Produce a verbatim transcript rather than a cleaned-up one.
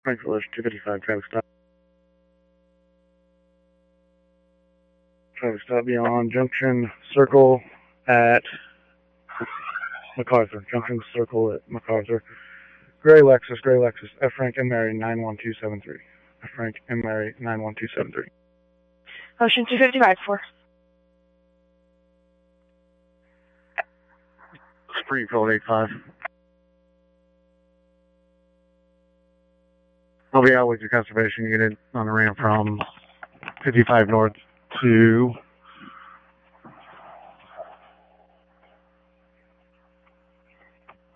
Frankfurt two fifty-five, traffic stop. Traffic stop beyond Junction Circle at MacArthur. Junction Circle at MacArthur. Gray Lexus, Gray Lexus, F. Frank and Mary nine one two seven three. F. Frank and Mary nine one two seven three. Ocean two fifty-five, four. Springfield eight five. I'll be out with your conservation unit on the ramp from fifty-five north to